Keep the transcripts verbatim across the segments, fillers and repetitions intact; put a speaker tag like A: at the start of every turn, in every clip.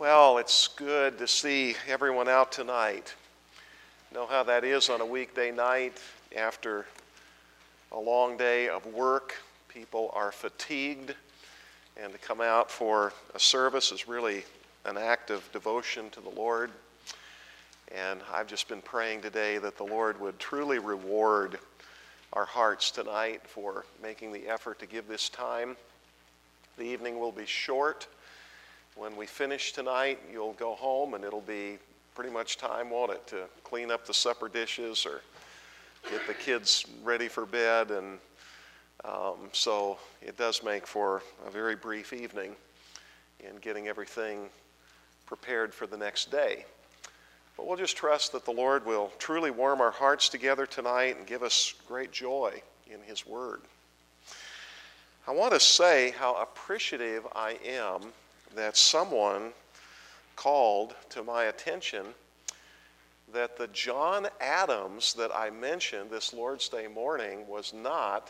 A: Well, it's good to see everyone out tonight. You know how that is on a weekday night after a long day of work. People are fatigued, and to come out for a service is really an act of devotion to the Lord. And I've just been praying today that the Lord would truly reward our hearts tonight for making the effort to give this time. The evening will be short. When we finish tonight, you'll go home and it'll be pretty much time, won't it, to clean up the supper dishes or get the kids ready for bed. And um, so it does make for a very brief evening in getting everything prepared for the next day. But we'll just trust that the Lord will truly warm our hearts together tonight and give us great joy in His Word. I want to say how appreciative I am that someone called to my attention that the John Adams that I mentioned this Lord's Day morning was not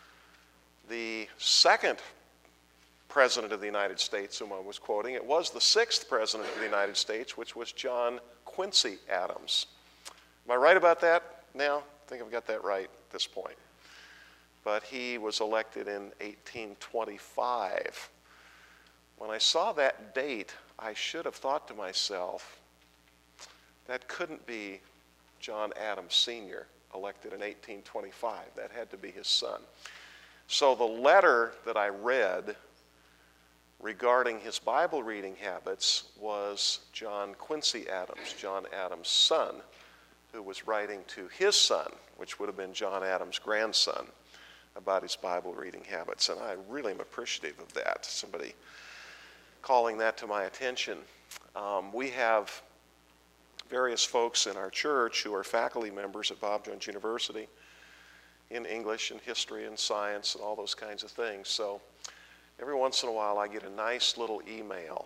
A: the second President of the United States whom I was quoting. It was the sixth President of the United States, which was John Quincy Adams. Am I right about that now? I think I've got that right at this point. But he was elected in eighteen twenty-five. When I saw that date, I should have thought to myself, that couldn't be John Adams Senior elected in eighteen twenty-five. That had to be his son. So the letter that I read regarding his Bible reading habits was John Quincy Adams, John Adams' son, who was writing to his son, which would have been John Adams' grandson, about his Bible reading habits. And I really am appreciative of that, somebody calling that to my attention. Um, we have various folks in our church who are faculty members at Bob Jones University in English and history and science and all those kinds of things. So every once in a while I get a nice little email.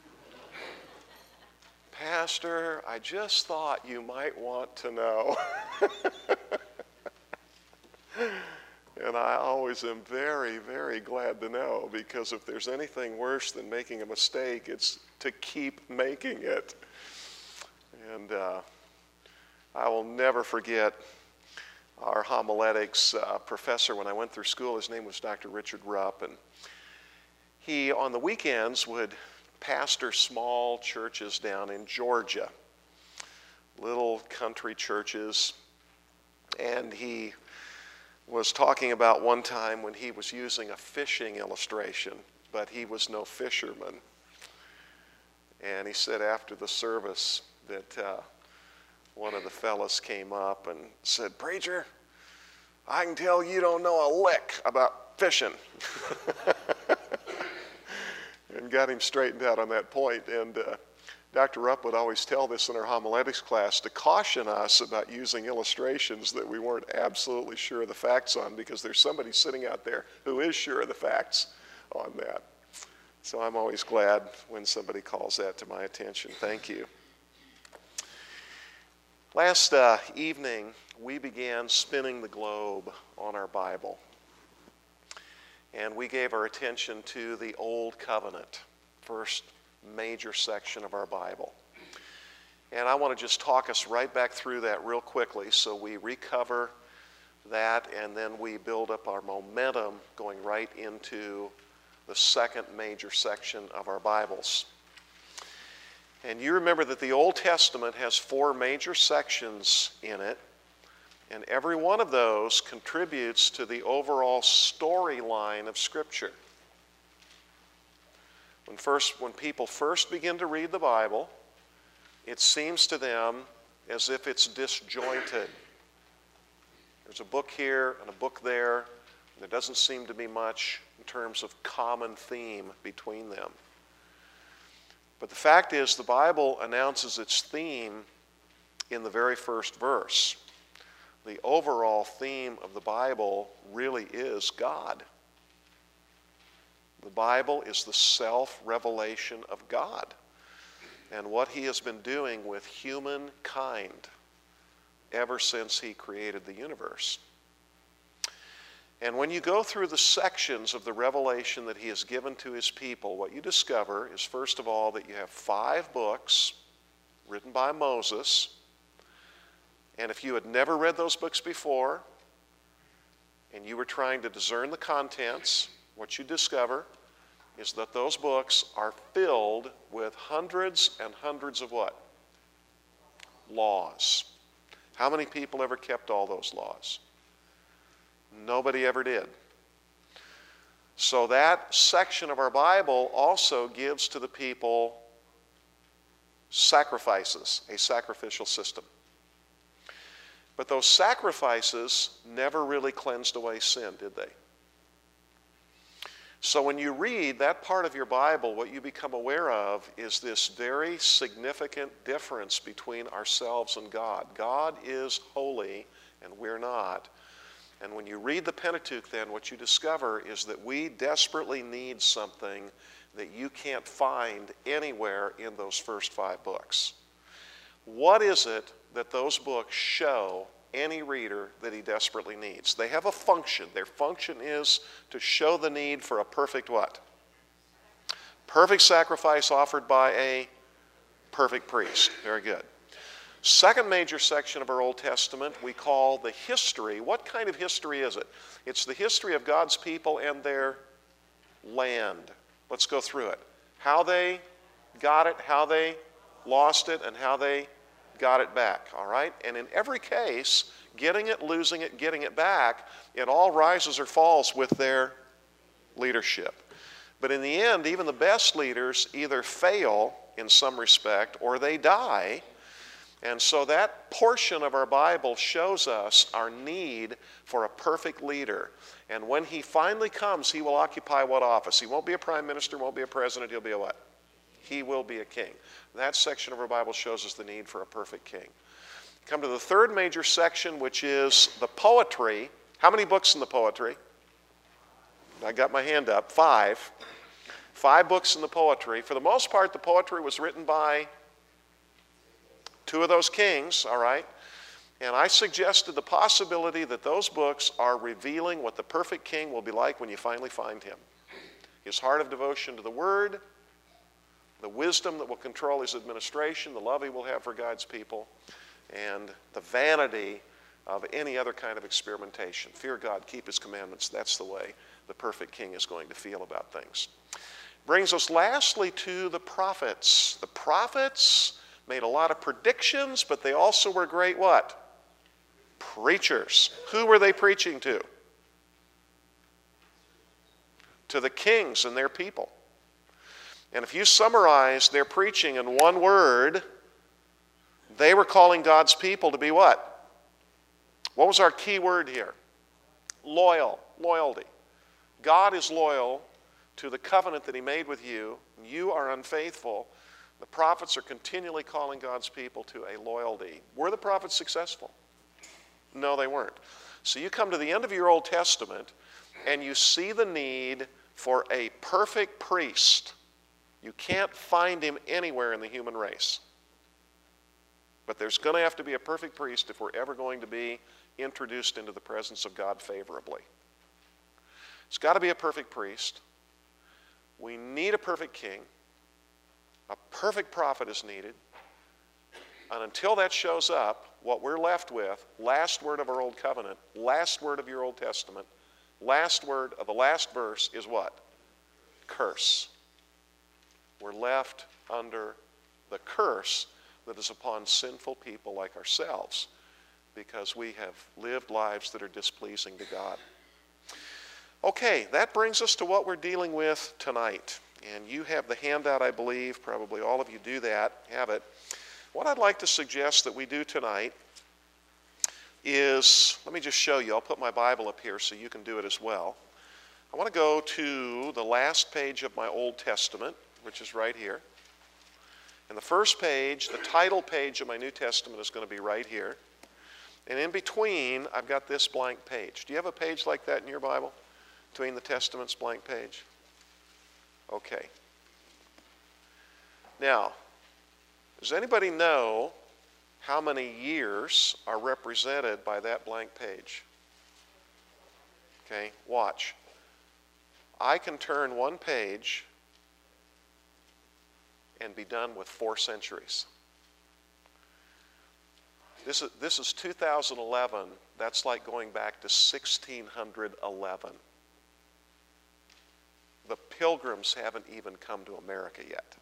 A: Pastor, I just thought you might want to know. And I always am very, very glad to know, because if there's anything worse than making a mistake, it's to keep making it. And uh, I will never forget our homiletics uh, professor when I went through school. His name was Doctor Richard Rupp, and he, on the weekends, would pastor small churches down in Georgia, little country churches, and he was talking about one time when he was using a fishing illustration, but he was no fisherman. And he said after the service that uh, one of the fellas came up and said, "Preacher, I can tell you don't know a lick about fishing." And got him straightened out on that point. And uh, Doctor Rupp would always tell this in our homiletics class to caution us about using illustrations that we weren't absolutely sure of the facts on, because there's somebody sitting out there who is sure of the facts on that. So I'm always glad when somebody calls that to my attention. Thank you. Last uh, evening, we began spinning the globe on our Bible. And we gave our attention to the Old Covenant, first major section of our Bible. And I want to just talk us right back through that real quickly so we recover that, and then we build up our momentum going right into the second major section of our Bibles. And you remember that the Old Testament has four major sections in it, and every one of those contributes to the overall storyline of Scripture. When first, when people first begin to read the Bible, it seems to them as if it's disjointed. There's a book here and a book there, and there doesn't seem to be much in terms of common theme between them. But the fact is, the Bible announces its theme in the very first verse. The overall theme of the Bible really is God. The Bible is the self-revelation of God and what He has been doing with humankind ever since He created the universe. And when you go through the sections of the revelation that he has given to his people, what you discover is, first of all, that you have five books written by Moses. And if you had never read those books before, and you were trying to discern the contents, what you discover is that those books are filled with hundreds and hundreds of what? Laws. How many people ever kept all those laws? Nobody ever did. So that section of our Bible also gives to the people sacrifices, a sacrificial system. But those sacrifices never really cleansed away sin, did they? So when you read that part of your Bible, what you become aware of is this very significant difference between ourselves and God. God is holy and we're not. And when you read the Pentateuch, then what you discover is that we desperately need something that you can't find anywhere in those first five books. What is it that those books show any reader that he desperately needs? They have a function. Their function is to show the need for a perfect what? Perfect sacrifice offered by a perfect priest. Very good. Second major section of our Old Testament we call the history. What kind of history is it? It's the history of God's people and their land. Let's go through it. How they got it, how they lost it, and how they got it back, all right? And in every case, getting it, losing it, getting it back, it all rises or falls with their leadership. But in the end, even the best leaders either fail in some respect or they die. And so that portion of our Bible shows us our need for a perfect leader. And when he finally comes, he will occupy what office? He won't be a prime minister, won't be a president, he'll be a what? He will be a king. That section of our Bible shows us the need for a perfect king. Come to the third major section, which is the poetry. How many books in the poetry? I got my hand up. Five. Five books in the poetry. For the most part, the poetry was written by two of those kings, all right? And I suggested the possibility that those books are revealing what the perfect king will be like when you finally find him. His heart of devotion to the Word, the wisdom that will control his administration, the love he will have for God's people, and the vanity of any other kind of experimentation. Fear God, keep his commandments. That's the way the perfect king is going to feel about things. Brings us lastly to the prophets. The prophets made a lot of predictions, but they also were great what? Preachers. Who were they preaching to? To the kings and their people. And if you summarize their preaching in one word, they were calling God's people to be what? What was our key word here? Loyal. Loyalty. God is loyal to the covenant that he made with you. You are unfaithful. The prophets are continually calling God's people to a loyalty. Were the prophets successful? No, they weren't. So you come to the end of your Old Testament and you see the need for a perfect priest. You can't find him anywhere in the human race. But there's going to have to be a perfect priest if we're ever going to be introduced into the presence of God favorably. It's got to be a perfect priest. We need a perfect king. A perfect prophet is needed. And until that shows up, what we're left with, last word of our Old Covenant, last word of your Old Testament, last word of the last verse is what? Curse. We're left under the curse that is upon sinful people like ourselves because we have lived lives that are displeasing to God. Okay, that brings us to what we're dealing with tonight. And you have the handout, I believe. Probably all of you do that, have it. What I'd like to suggest that we do tonight is, let me just show you. I'll put my Bible up here so you can do it as well. I want to go to the last page of my Old Testament, which is right here. And the first page, the title page of my New Testament is going to be right here. And in between, I've got this blank page. Do you have a page like that in your Bible? Between the Testaments, blank page? Okay. Now, does anybody know how many years are represented by that blank page? Okay, watch. I can turn one page and be done with four centuries. This is, this is two thousand eleven. That's like going back to sixteen eleven. The Pilgrims haven't even come to America yet.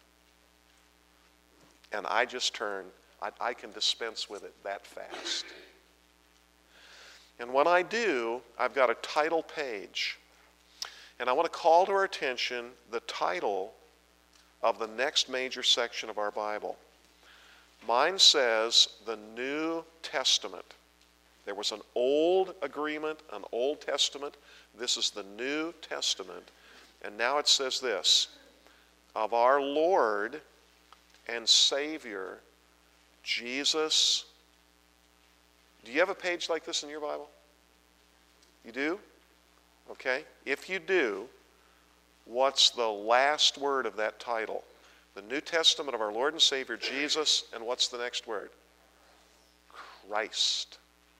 A: And I just turn, I, I can dispense with it that fast. And when I do, I've got a title page. And I want to call to our attention the title of the next major section of our Bible. Mine says the New Testament. There was an Old Agreement, an Old Testament. This is the New Testament. And now it says this, of our Lord and Savior, Jesus. Do you have a page like this in your Bible? You do? Okay. If you do, what's the last word of that title? The New Testament of our Lord and Savior, Jesus, and what's the next word? Christ.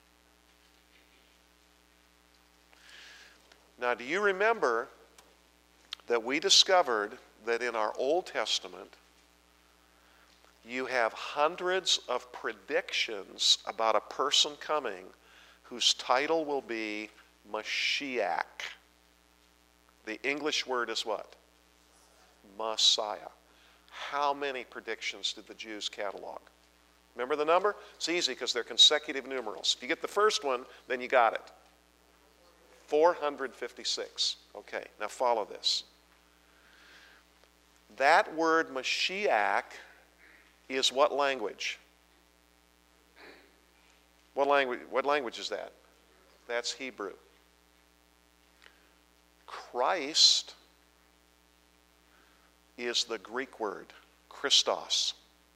A: Now, do you remember that we discovered that in our Old Testament, you have hundreds of predictions about a person coming whose title will be Mashiach. The English word is what? Messiah. How many predictions did the Jews catalog? Remember the number? It's easy because they're consecutive numerals. If you get the first one, then you got it. four hundred fifty-six. Okay, now follow this. That word Mashiach is what language? What language, what language is that? That's Hebrew. Christ is the Greek word, Christos.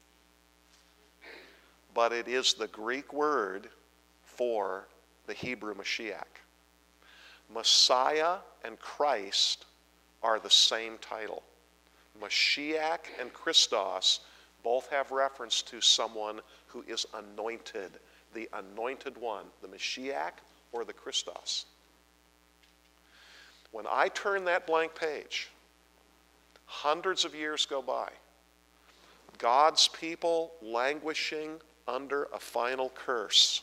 A: But it is the Greek word for the Hebrew Mashiach. Messiah and Christ are the same title. Mashiach and Christos both have reference to someone who is anointed, the anointed one, the Mashiach or the Christos. When I turn that blank page, hundreds of years go by. God's people languishing under a final curse.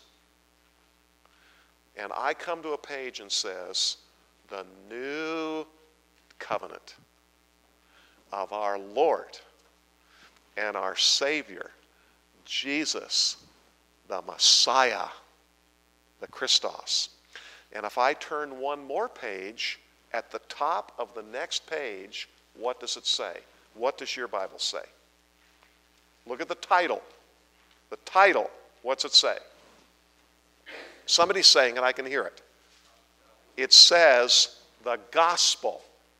A: And I come to a page and says, the new covenant of our Lord and our Savior, Jesus, the Messiah, the Christos. And if I turn one more page, at the top of the next page, what does it say? What does your Bible say? Look at the title. The title, what's it say? Somebody's saying it, I can hear it. It says the gospel.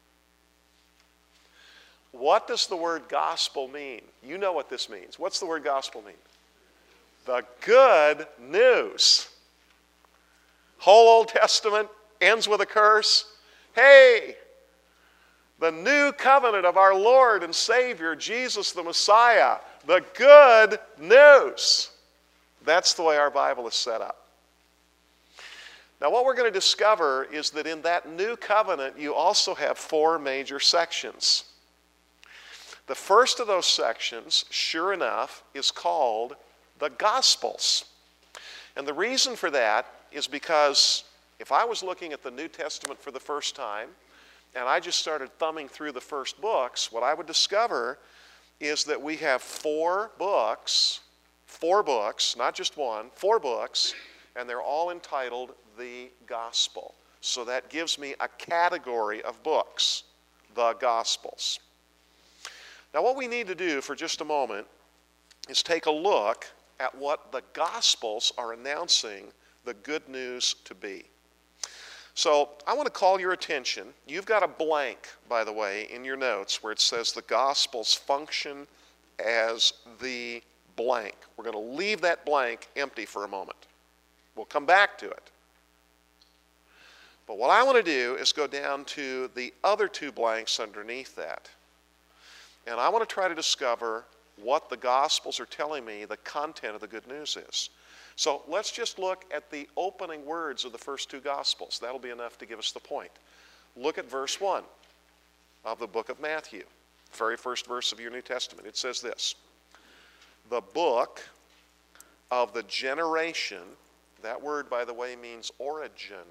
A: What does the word gospel mean? You know what this means. What's the word gospel mean? The good news. Whole Old Testament ends with a curse. Hey, the new covenant of our Lord and Savior, Jesus the Messiah, the good news. That's the way our Bible is set up. Now, what we're going to discover is that in that new covenant, you also have four major sections. The first of those sections, sure enough, is called the Gospels. And the reason for that is because if I was looking at the New Testament for the first time, and I just started thumbing through the first books, what I would discover is that we have four books, four books, not just one, four books, and they're all entitled the Gospel. So that gives me a category of books, the Gospels. Now what we need to do for just a moment is take a look at what the Gospels are announcing the good news to be. So I want to call your attention. You've got a blank, by the way, in your notes where it says the Gospels function as the blank. We're going to leave that blank empty for a moment. We'll come back to it. But what I want to do is go down to the other two blanks underneath that. And I want to try to discover what the Gospels are telling me the content of the good news is. So let's just look at the opening words of the first two Gospels. That'll be enough to give us the point. Look at verse one of the book of Matthew, very first verse of your New Testament. It says this: the book of the generation, that word, by the way, means origin.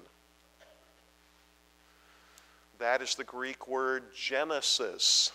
A: That is the Greek word Genesis,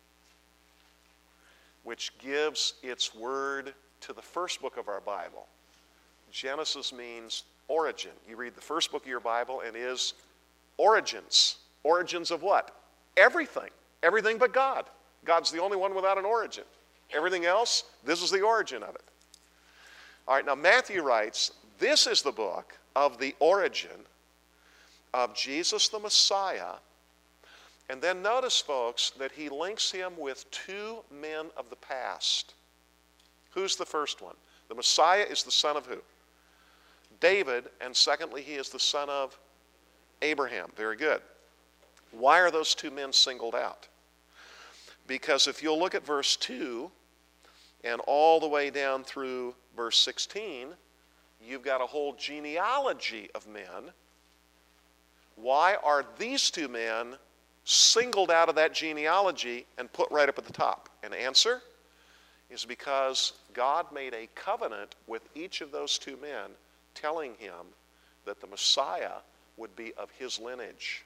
A: which gives its word to the first book of our Bible. Genesis means origin. You read the first book of your Bible and is origins. Origins of what? Everything. Everything but God. God's the only one without an origin. Everything else, this is the origin of it. All right, now Matthew writes, this is the book of the origin of Jesus the Messiah. And then notice, folks, that he links him with two men of the past. Who's the first one? The Messiah is the son of who? David, and secondly, he is the son of Abraham. Very good. Why are those two men singled out? Because if you'll look at verse two and all the way down through verse sixteen, you've got a whole genealogy of men. Why are these two men singled out of that genealogy and put right up at the top? An answer is because God made a covenant with each of those two men, telling him that the Messiah would be of his lineage.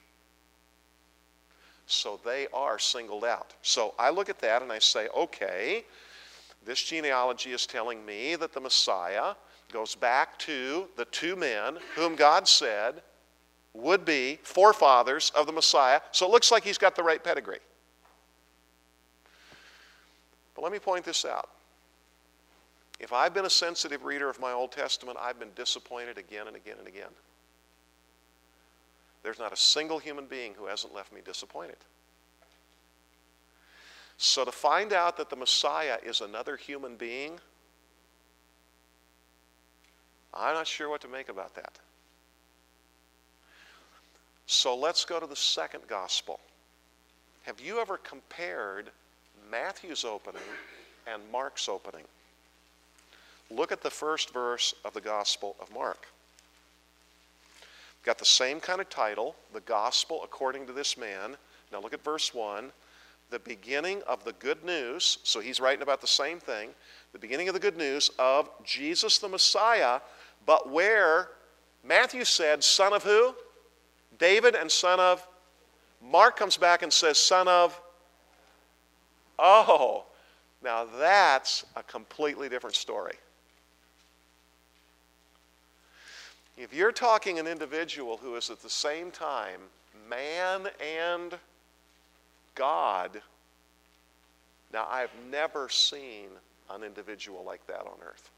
A: So they are singled out. So I look at that and I say, okay, this genealogy is telling me that the Messiah goes back to the two men whom God said would be forefathers of the Messiah. So it looks like he's got the right pedigree. But let me point this out. If I've been a sensitive reader of my Old Testament, I've been disappointed again and again and again. There's not a single human being who hasn't left me disappointed. So to find out that the Messiah is another human being, I'm not sure what to make about that. So let's go to the second gospel. Have you ever compared Matthew's opening and Mark's opening? Look at the first verse of the Gospel of Mark. Got the same kind of title, the Gospel according to this man. Now look at verse one. The beginning of the good news, so he's writing about the same thing, the beginning of the good news of Jesus the Messiah, but where Matthew said, son of who? David, and son of? Mark comes back and says, son of? Oh, now that's a completely different story. If you're talking an individual who is at the same time man and God, now I've never seen an individual like that on earth.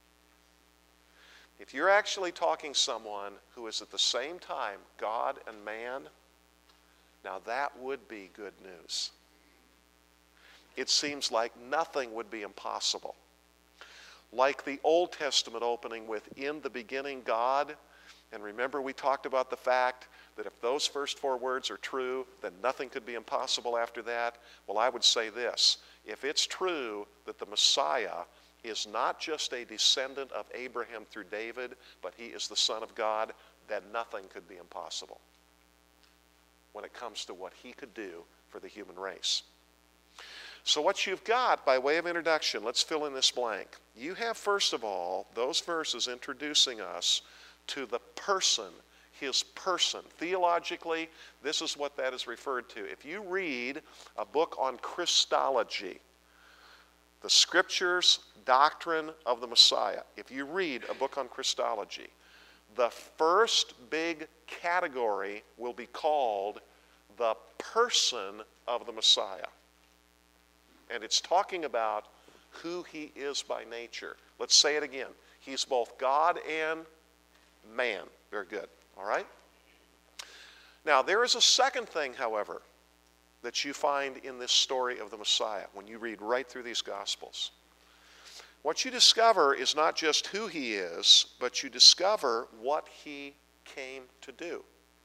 A: If you're actually talking someone who is at the same time God and man, now that would be good news. It seems like nothing would be impossible. Like the Old Testament opening with, in the beginning God, and remember we talked about the fact that if those first four words are true, then nothing could be impossible after that. Well, I would say this: if it's true that the Messiah is not just a descendant of Abraham through David, but he is the Son of God, then nothing could be impossible when it comes to what he could do for the human race. So what you've got, by way of introduction, let's fill in this blank. You have, first of all, those verses introducing us to the person, his person. Theologically, this is what that is referred to. If you read a book on Christology, the Scriptures, doctrine of the Messiah, if you read a book on Christology, the first big category will be called the person of the Messiah. And it's talking about who he is by nature. Let's say it again. He's both God and man. Very good. All right? Now, there is a second thing, however, that you find in this story of the Messiah when you read right through these Gospels. What you discover is not just who he is, but you discover what he came to do.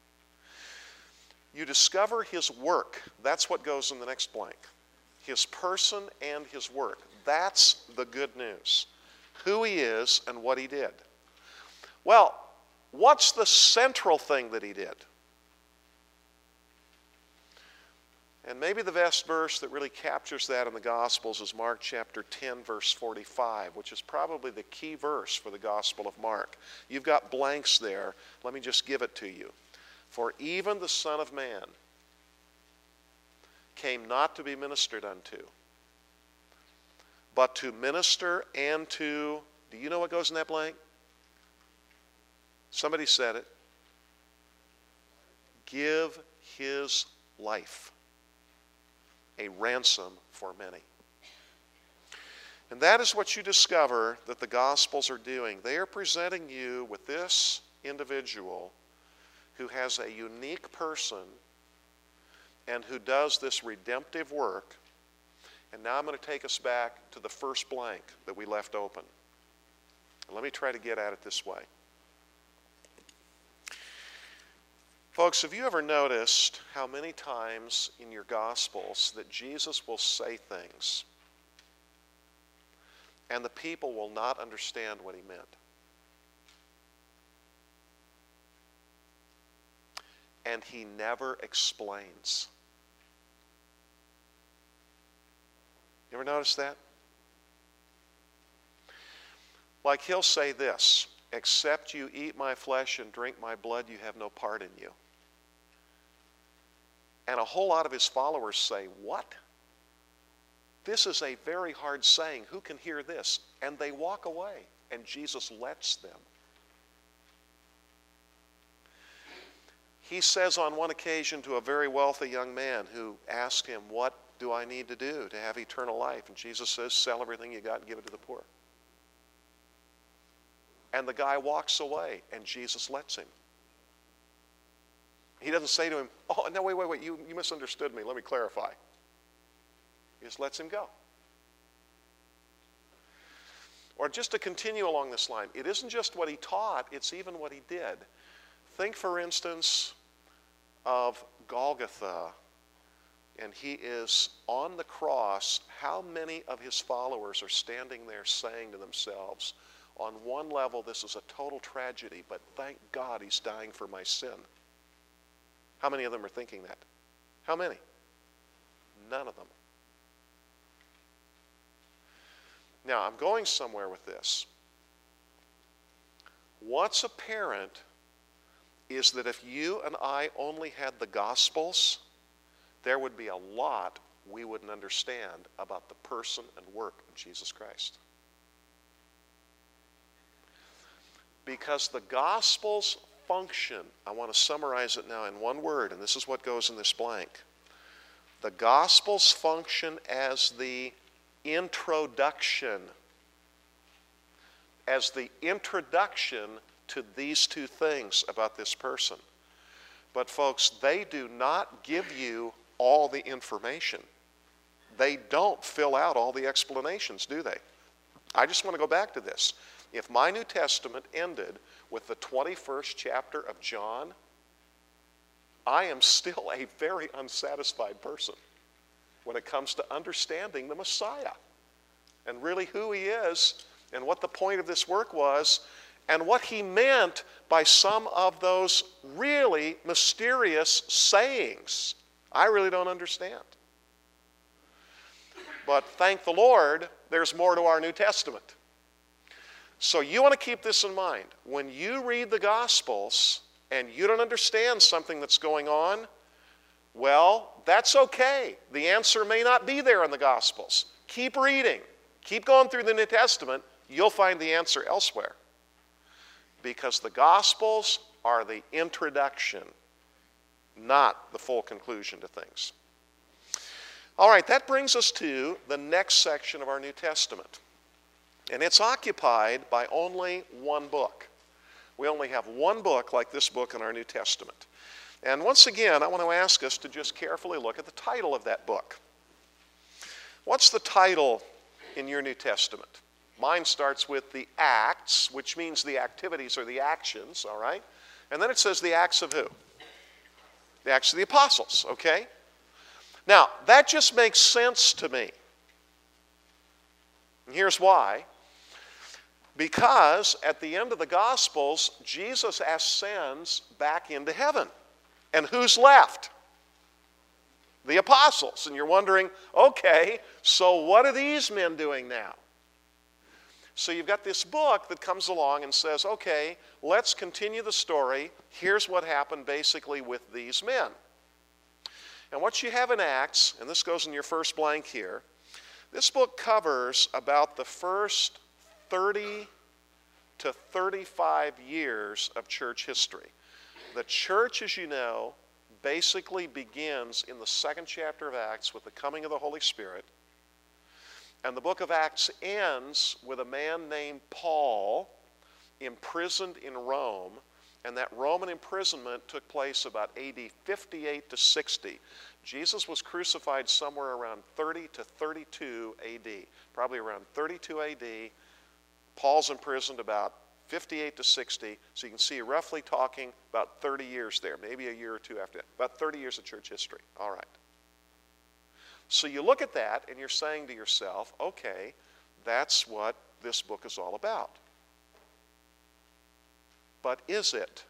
A: You discover his work. That's what goes in the next blank. His person and his work. That's the good news. Who he is and what he did. Well, what's the central thing that he did? And maybe the best verse that really captures that in the Gospels is Mark chapter ten, verse forty-five, which is probably the key verse for the Gospel of Mark. You've got blanks there. Let me just give it to you. For even the Son of Man came not to be ministered unto, but to minister and to, do you know what goes in that blank? Somebody said it. Give his life a ransom for many. And that is what you discover that the Gospels are doing. They are presenting you with this individual who has a unique person and who does this redemptive work. And now I'm going to take us back to the first blank that we left open. And let me try to get at it this way. Folks, have you ever noticed how many times in your Gospels that Jesus will say things and the people will not understand what he meant? And he never explains. You ever notice that? Like he'll say this, except you eat my flesh and drink my blood, you have no part in you. And a whole lot of his followers say, what? This is a very hard saying. Who can hear this? And they walk away, and Jesus lets them. He says on one occasion to a very wealthy young man who asked him, what do I need to do to have eternal life? And Jesus says, sell everything you got and give it to the poor. And the guy walks away, and Jesus lets him. He doesn't say to him, oh, no, wait, wait, wait, you, you misunderstood me. Let me clarify. He just lets him go. Or just to continue along this line, it isn't just what he taught, it's even what he did. Think, for instance, of Golgotha, and he is on the cross. How many of his followers are standing there saying to themselves, on one level, this is a total tragedy, but thank God he's dying for my sin? How many of them are thinking that? How many? None of them. Now, I'm going somewhere with this. What's apparent is that if you and I only had the Gospels, there would be a lot we wouldn't understand about the person and work of Jesus Christ. Because the Gospels function, I want to summarize it now in one word, and this is what goes in this blank. The Gospels function as the introduction, as the introduction to these two things about this person. But folks, they do not give you all the information. They don't fill out all the explanations, do they? I just want to go back to this. If my New Testament ended with the twenty-first chapter of John, I am still a very unsatisfied person when it comes to understanding the Messiah and really who he is and what the point of this work was and what he meant by some of those really mysterious sayings. I really don't understand. But thank the Lord, there's more to our New Testament. So you want to keep this in mind. When you read the Gospels and you don't understand something that's going on, well, that's okay. The answer may not be there in the Gospels. Keep reading. Keep going through the New Testament. You'll find the answer elsewhere. Because the Gospels are the introduction, not the full conclusion to things. All right, that brings us to the next section of our New Testament. And it's occupied by only one book. We only have one book like this book in our New Testament. And once again, I want to ask us to just carefully look at the title of that book. What's the title in your New Testament? Mine starts with the Acts, which means the activities or the actions, all right? And then it says the Acts of who? The Acts of the Apostles, okay? Now, that just makes sense to me. And here's why. Because at the end of the Gospels, Jesus ascends back into heaven. And who's left? The apostles. And you're wondering, okay, so what are these men doing now? So you've got this book that comes along and says, okay, let's continue the story. Here's what happened basically with these men. And what you have in Acts, and this goes in your first blank here, this book covers about the first thirty to thirty-five years of church history. The church, as you know, basically begins in the second chapter of Acts with the coming of the Holy Spirit. And the book of Acts ends with a man named Paul imprisoned in Rome. And that Roman imprisonment took place about A D fifty-eight to sixty. Jesus was crucified somewhere around thirty to thirty-two A D. Probably around thirty-two A D. Paul's imprisoned about fifty-eight to sixty. So you can see roughly talking about thirty years there. Maybe a year or two after that. About thirty years of church history. All right. So you look at that and you're saying to yourself, okay, that's what this book is all about. But is it?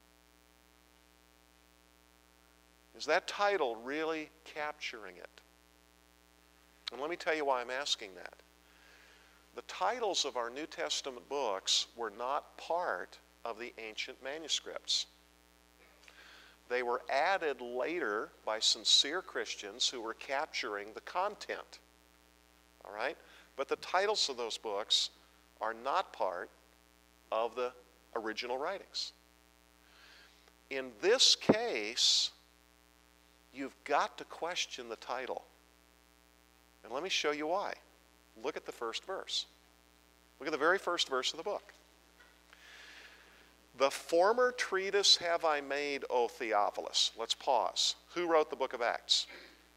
A: Is that title really capturing it? And let me tell you why I'm asking that. The titles of our New Testament books were not part of the ancient manuscripts. They were added later by sincere Christians who were capturing the content. All right? But the titles of those books are not part of the original writings. In this case, you've got to question the title. And let me show you why. Look at the first verse. Look at the very first verse of the book. The former treatise have I made, O Theophilus. Let's pause. Who wrote the book of Acts?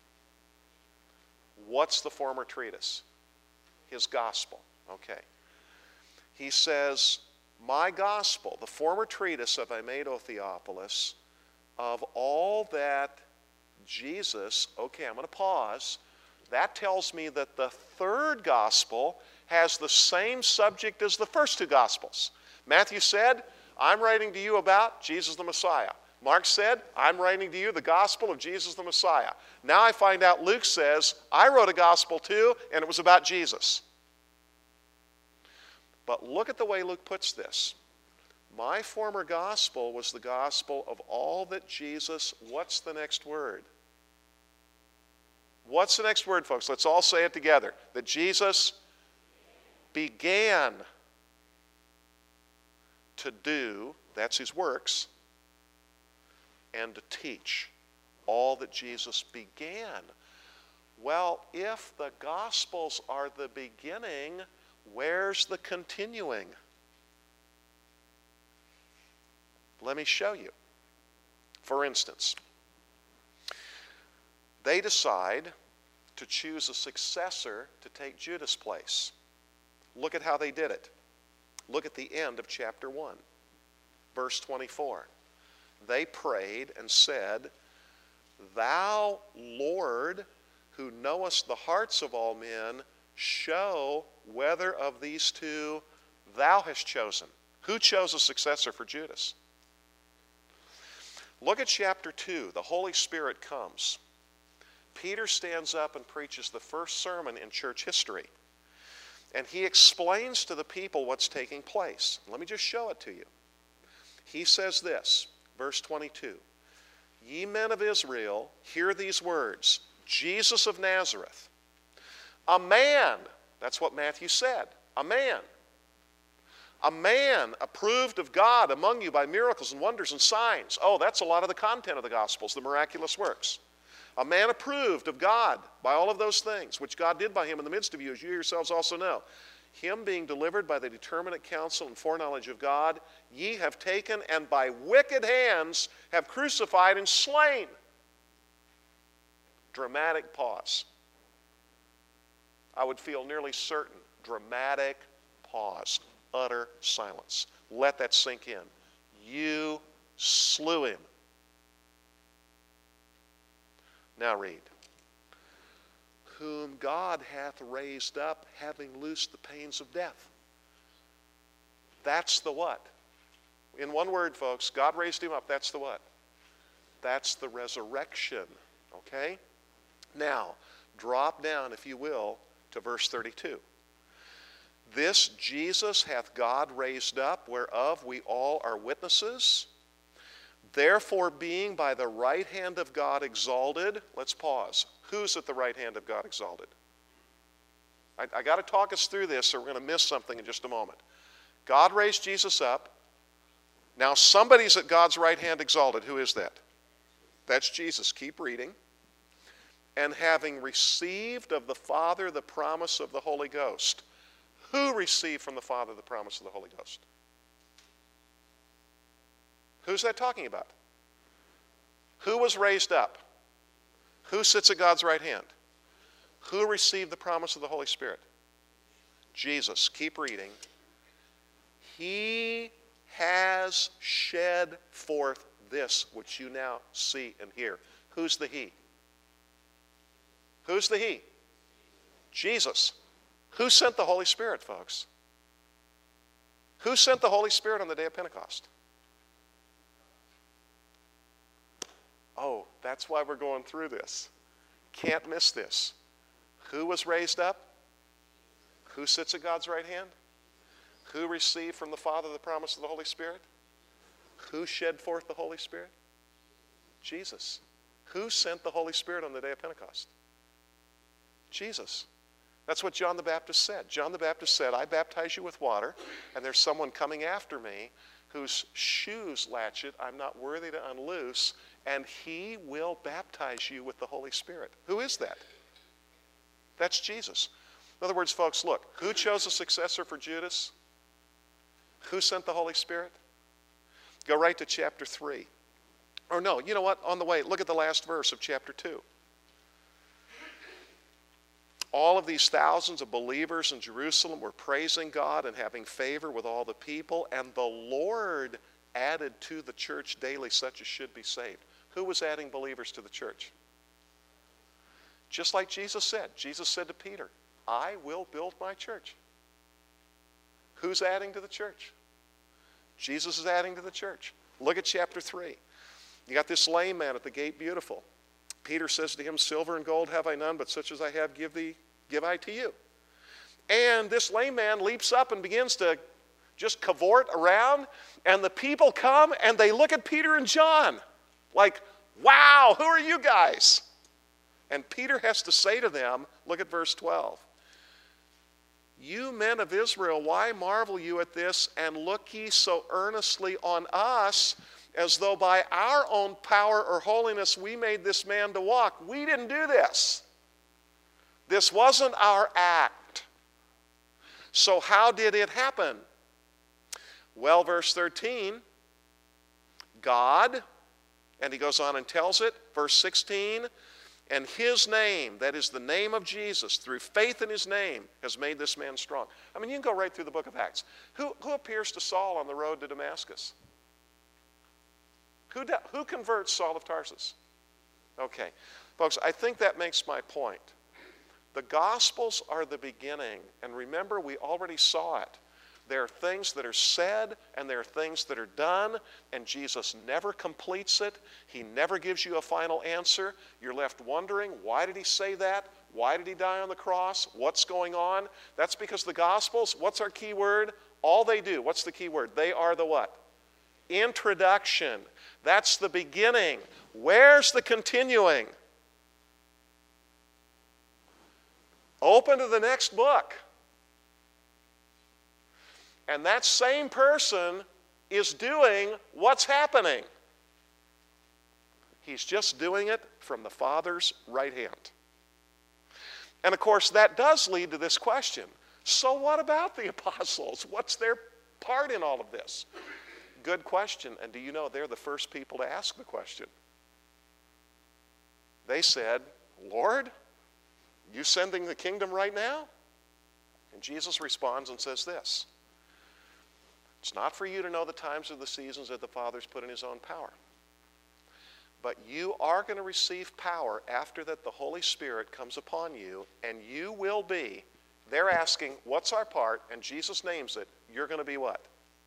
A: What's the former treatise? His gospel. Okay. He says, my gospel, the former treatise have I made, O Theophilus, of all that Jesus, okay, I'm going to pause. That tells me that the third gospel has the same subject as the first two gospels. Matthew said, I'm writing to you about Jesus the Messiah. Mark said, I'm writing to you the gospel of Jesus the Messiah. Now I find out Luke says, I wrote a gospel too, and it was about Jesus. But look at the way Luke puts this. My former gospel was the gospel of all that Jesus, what's the next word? What's the next word, folks? Let's all say it together. That Jesus began to do, that's his works, and to teach all that Jesus began. Well, if the Gospels are the beginning, where's the continuing? Let me show you. For instance, they decide to choose a successor to take Judas' place. Look at how they did it. Look at the end of chapter one, verse twenty-four. They prayed and said, Thou, Lord, who knowest the hearts of all men, show whether of these two thou hast chosen. Who chose a successor for Judas? Look at chapter two. The Holy Spirit comes. Peter stands up and preaches the first sermon in church history. And he explains to the people what's taking place. Let me just show it to you. He says this, verse twenty-two. Ye men of Israel, hear these words. Jesus of Nazareth, a man, that's what Matthew said, a man. A man approved of God among you by miracles and wonders and signs. Oh, that's a lot of the content of the Gospels, the miraculous works. A man approved of God by all of those things, which God did by him in the midst of you, as you yourselves also know. Him being delivered by the determinate counsel and foreknowledge of God, ye have taken and by wicked hands have crucified and slain. Dramatic pause. I would feel nearly certain. Dramatic pause. Utter silence. Let that sink in. You slew him. Now read. Whom God hath raised up, having loosed the pains of death. That's the what? In one word, folks, God raised him up. That's the what? That's the resurrection. Okay? Now, drop down, if you will, to verse thirty-two. This Jesus hath God raised up, whereof we all are witnesses. Therefore, being by the right hand of God exalted, let's pause. Who's at the right hand of God exalted? I, I got to talk us through this, or we're going to miss something in just a moment. God raised Jesus up. Now somebody's at God's right hand exalted. Who is that? That's Jesus. Keep reading. And having received of the Father the promise of the Holy Ghost. Who received from the Father the promise of the Holy Ghost? Who's that talking about? Who was raised up? Who sits at God's right hand? Who received the promise of the Holy Spirit? Jesus. Keep reading. He has shed forth this which you now see and hear. Who's the He? Who's the He? Jesus. Who sent the Holy Spirit, folks? Who sent the Holy Spirit on the day of Pentecost? Oh, that's why we're going through this. Can't miss this. Who was raised up? Who sits at God's right hand? Who received from the Father the promise of the Holy Spirit? Who shed forth the Holy Spirit? Jesus. Who sent the Holy Spirit on the day of Pentecost? Jesus. That's what John the Baptist said. John the Baptist said, I baptize you with water, and there's someone coming after me whose shoes latchet I'm not worthy to unloose, and he will baptize you with the Holy Spirit. Who is that? That's Jesus. In other words, folks, look, who chose a successor for Judas? Who sent the Holy Spirit? Go right to chapter three. Or no, you know what? On the way, look at the last verse of chapter two. All of these thousands of believers in Jerusalem were praising God and having favor with all the people, and the Lord added to the church daily such as should be saved. Who was adding believers to the church? Just like Jesus said. Jesus said to Peter, I will build my church. Who's adding to the church? Jesus is adding to the church. Look at chapter three. You got this lame man at the gate beautiful. Peter says to him, silver and gold have I none, but such as I have give thee, give I to you. And this lame man leaps up and begins to just cavort around, and the people come and they look at Peter and John like, wow, who are you guys? And Peter has to say to them, look at verse twelve. You men of Israel, why marvel you at this, and look ye so earnestly on us, as though by our own power or holiness we made this man to walk? We didn't do this. This wasn't our act. So how did it happen? Well, verse thirteen, God, and he goes on and tells it, verse sixteen, and his name, that is the name of Jesus, through faith in his name, has made this man strong. I mean, you can go right through the book of Acts. Who, who appears to Saul on the road to Damascus? Who, who converts Saul of Tarsus? Okay. Folks, I think that makes my point. The Gospels are the beginning. And remember, we already saw it. There are things that are said and there are things that are done, and Jesus never completes it. He never gives you a final answer. You're left wondering, why did he say that? Why did he die on the cross? What's going on? That's because the Gospels, what's our key word? All they do, what's the key word? They are the what? Introduction. That's the beginning. Where's the continuing? Open to the next book. And that same person is doing what's happening. He's just doing it from the Father's right hand. And of course, that does lead to this question. So what about the apostles? What's their part in all of this? Good question. And do you know they're the first people to ask the question? They said, Lord, you sending the kingdom right now? And Jesus responds and says this. It's not for you to know the times of the seasons that the Father's put in his own power. But you are going to receive power after that the Holy Spirit comes upon you, and you will be, they're asking, what's our part? And Jesus names it. You're going to be what?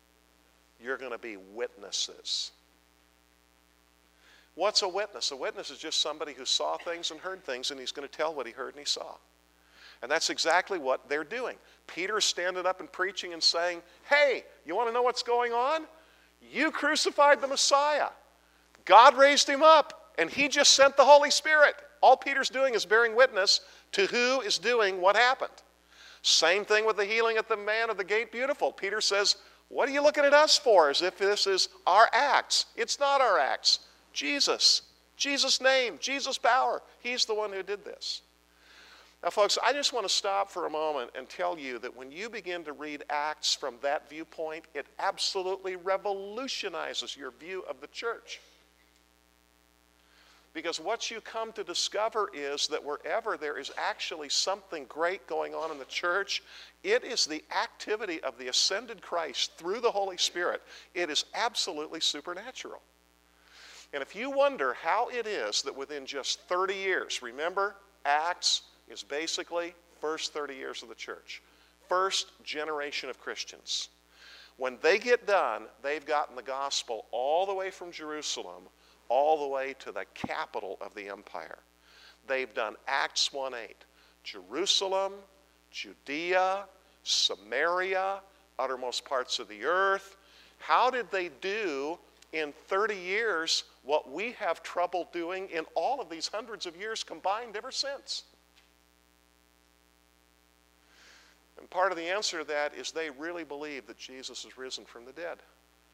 A: You're going to be witnesses. What's a witness? A witness is just somebody who saw things and heard things, and he's going to tell what he heard and he saw. And that's exactly what they're doing. Peter's standing up and preaching and saying, hey, you want to know what's going on? You crucified the Messiah. God raised him up, and he just sent the Holy Spirit. All Peter's doing is bearing witness to who is doing what happened. Same thing with the healing at the man of the gate beautiful. Peter says, what are you looking at us for? As if this is our acts. It's not our acts. Jesus. Jesus' name. Jesus' power. He's the one who did this. Now, folks, I just want to stop for a moment and tell you that when you begin to read Acts from that viewpoint, it absolutely revolutionizes your view of the church. Because what you come to discover is that wherever there is actually something great going on in the church, it is the activity of the ascended Christ through the Holy Spirit. It is absolutely supernatural. And if you wonder how it is that within just thirty years, remember, Acts is basically first thirty years of the church. First generation of Christians. When they get done, they've gotten the gospel all the way from Jerusalem all the way to the capital of the empire. They've done Acts one eight. Jerusalem, Judea, Samaria, uttermost parts of the earth. How did they do in thirty years what we have trouble doing in all of these hundreds of years combined ever since? And part of the answer to that is they really believe that Jesus is risen from the dead.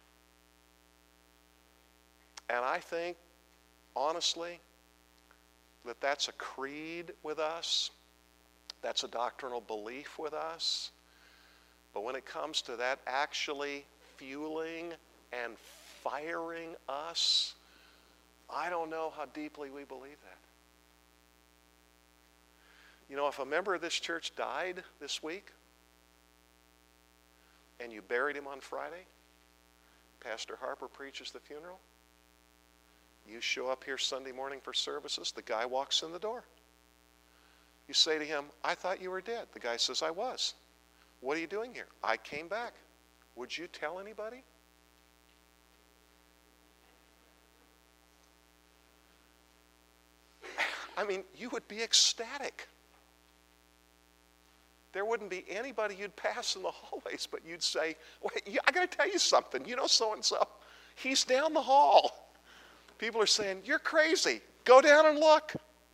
A: And I think, honestly, that that's a creed with us. That's a doctrinal belief with us. But when it comes to that actually fueling and firing us, I don't know how deeply we believe that. You know, if a member of this church died this week, and you buried him on Friday, Pastor Harper preaches the funeral, you show up here Sunday morning for services, the guy walks in the door. You say to him, I thought you were dead. The guy says, I was. What are you doing here? I came back. Would you tell anybody? I mean, you would be ecstatic. There wouldn't be anybody you'd pass in the hallways, but you'd say, wait, I got to tell you something. You know so-and-so? He's down the hall. People are saying, you're crazy. Go down and look.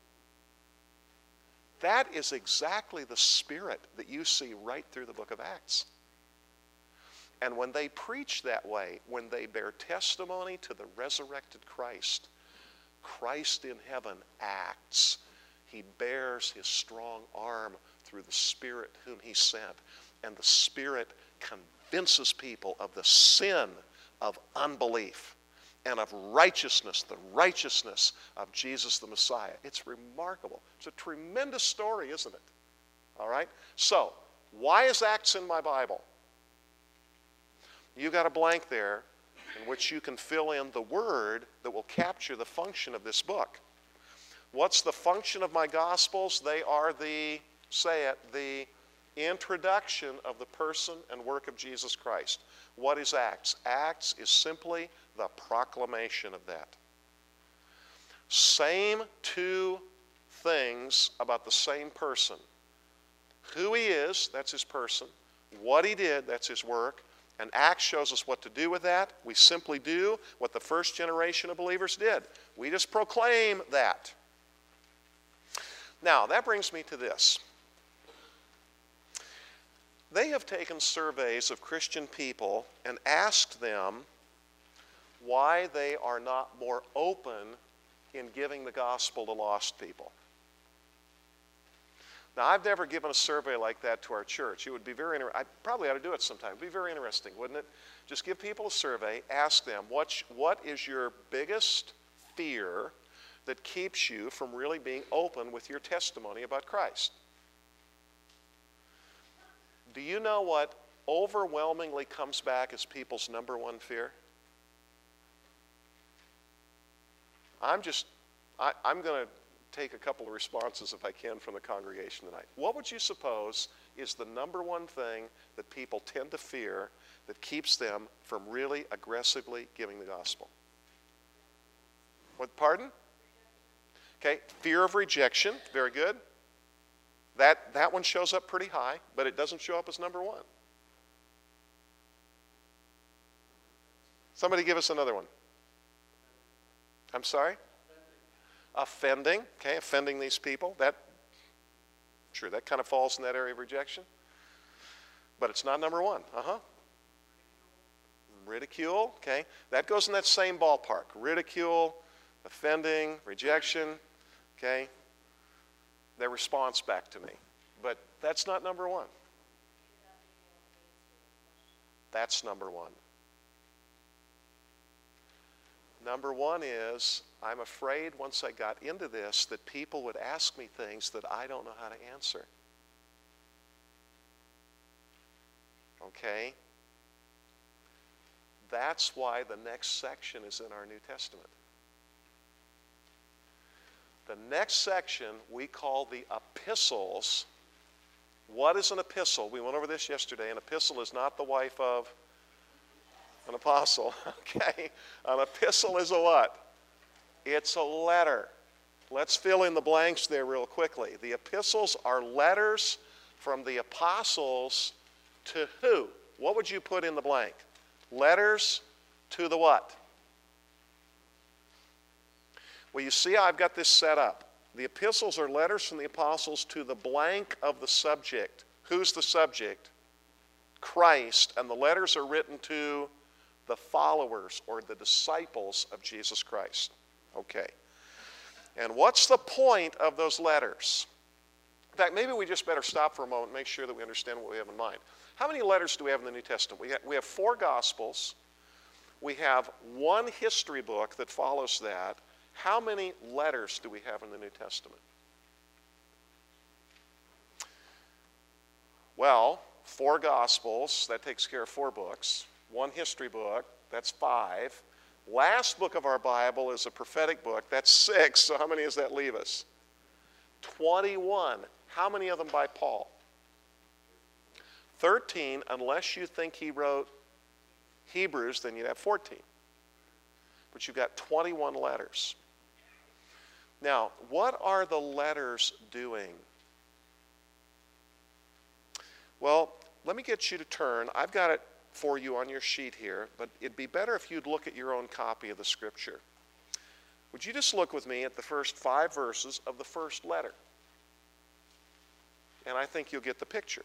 A: That is exactly the spirit that you see right through the book of Acts. And when they preach that way, when they bear testimony to the resurrected Christ, Christ in heaven acts. He bears his strong arm through the Spirit whom he sent. And the Spirit convinces people of the sin of unbelief and of righteousness, the righteousness of Jesus the Messiah. It's remarkable. It's a tremendous story, isn't it? All right? So, why is Acts in my Bible? You've got a blank there in which you can fill in the word that will capture the function of this book. What's the function of my Gospels? They are the, say it, the introduction of the person and work of Jesus Christ. What is Acts? Acts is simply the proclamation of that. Same two things about the same person. Who he is, that's his person. What he did, that's his work. And Acts shows us what to do with that. We simply do what the first generation of believers did. We just proclaim that. Now, that brings me to this. They have taken surveys of Christian people and asked them why they are not more open in giving the gospel to lost people. Now, I've never given a survey like that to our church. It would be very interesting. I probably ought to do it sometime. It would be very interesting, wouldn't it? Just give people a survey, ask them, what, what is your biggest fear that keeps you from really being open with your testimony about Christ? Do you know what overwhelmingly comes back as people's number one fear? I'm just, I, I'm going to take a couple of responses if I can from the congregation tonight. What would you suppose is the number one thing that people tend to fear that keeps them from really aggressively giving the gospel? What, pardon? Okay, fear of rejection, very good. That, that one shows up pretty high, but it doesn't show up as number one. Somebody give us another one. I'm sorry? Offending. Offending, okay, offending these people. That, sure, that kind of falls in that area of rejection. But it's not number one. Uh-huh. Ridicule, okay. That goes in that same ballpark. Ridicule, offending, rejection, okay. Their response back to me. But that's not number one. That's number one. Number one is, I'm afraid once I got into this that people would ask me things that I don't know how to answer. Okay? That's why the next section is in our New Testament. The next section we call the epistles. What is an epistle? We went over this yesterday. An epistle is not the wife of an apostle, okay? An epistle is a what? It's a letter. Let's fill in the blanks there real quickly. The epistles are letters from the apostles to who? What would you put in the blank? Letters to the what? Well, you see I've got this set up. The epistles are letters from the apostles to the blank of the subject. Who's the subject? Christ. And the letters are written to the followers or the disciples of Jesus Christ. Okay. And what's the point of those letters? In fact, maybe we just better stop for a moment and make sure that we understand what we have in mind. How many letters do we have in the New Testament? We have, we have four Gospels. We have one history book that follows that. How many letters do we have in the New Testament? Well, four Gospels, that takes care of four books. One history book, that's five. Last book of our Bible is a prophetic book, that's six. So how many does that leave us? twenty-one. How many of them by Paul? thirteen, unless you think he wrote Hebrews, then you'd have fourteen. But you've got twenty-one letters. Now, what are the letters doing? Well, let me get you to turn. I've got it for you on your sheet here, but it'd be better if you'd look at your own copy of the Scripture. Would you just look with me at the first five verses of the first letter? And I think you'll get the picture.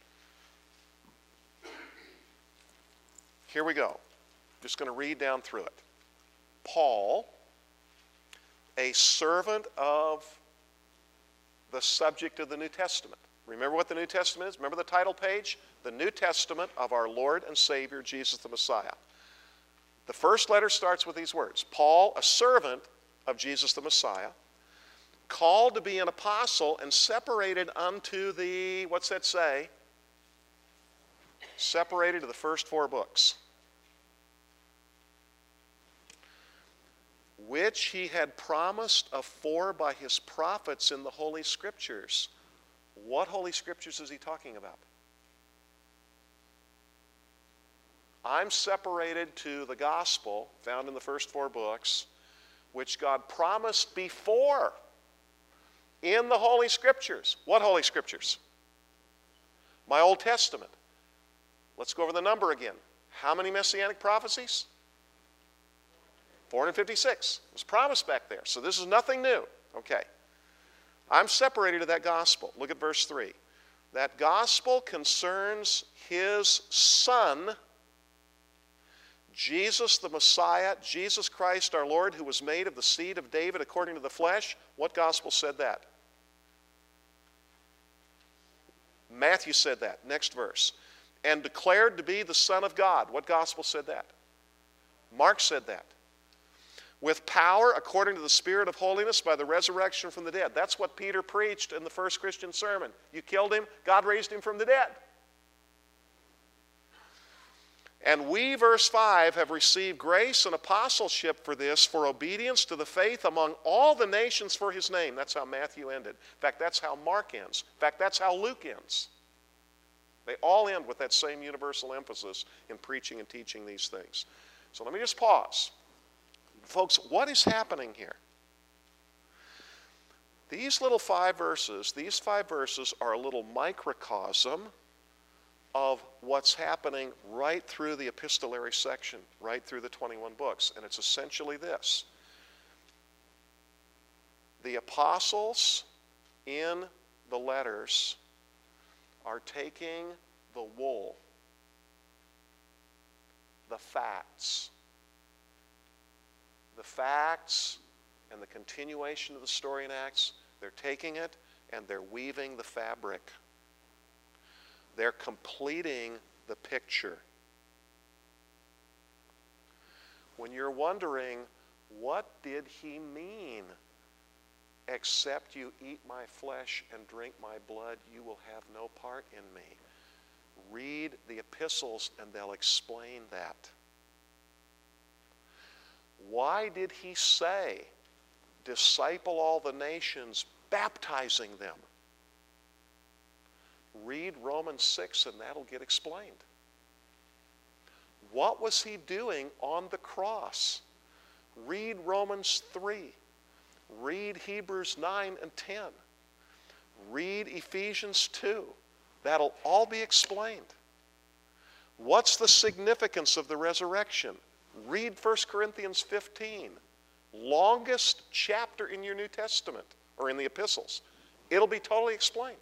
A: Here we go. Just going to read down through it. Paul, a servant of the subject of the New Testament. Remember what the New Testament is? Remember the title page? The New Testament of our Lord and Savior, Jesus the Messiah. The first letter starts with these words. Paul, a servant of Jesus the Messiah, called to be an apostle and separated unto the, what's that say? Separated to the first four books, which he had promised afore by his prophets in the Holy Scriptures. What Holy Scriptures is he talking about? I'm separated to the gospel found in the first four books, which God promised before in the Holy Scriptures. What Holy Scriptures? My Old Testament. Let's go over the number again. How many messianic prophecies? four hundred fifty-six. It was promised back there. So this is nothing new. Okay. I'm separated to that gospel. Look at verse three. That gospel concerns his Son, Jesus the Messiah, Jesus Christ our Lord, who was made of the seed of David according to the flesh. What gospel said that? Matthew said that. Next verse. And declared to be the Son of God. What gospel said that? Mark said that. With power according to the Spirit of holiness by the resurrection from the dead. That's what Peter preached in the first Christian sermon. You killed him, God raised him from the dead. And we, verse five, have received grace and apostleship for this, for obedience to the faith among all the nations for his name. That's how Matthew ended. In fact, that's how Mark ends. In fact, that's how Luke ends. They all end with that same universal emphasis in preaching and teaching these things. So let me just pause. Folks, what is happening here? These little five verses, these five verses are a little microcosm of what's happening right through the epistolary section, right through the twenty-one books. And it's essentially this. The apostles in the letters are taking the wool, the facts, the facts and the continuation of the story in Acts, they're taking it and they're weaving the fabric. They're completing the picture. When you're wondering, what did he mean? Except you eat my flesh and drink my blood, you will have no part in me. Read the epistles and they'll explain that. Why did he say, disciple all the nations, baptizing them? Read Romans six and that'll get explained. What was he doing on the cross? Read Romans three. Read Hebrews nine and ten. Read Ephesians two. That'll all be explained. What's the significance of the resurrection? Read First Corinthians fifteen. Longest chapter in your New Testament, or in the epistles. It'll be totally explained.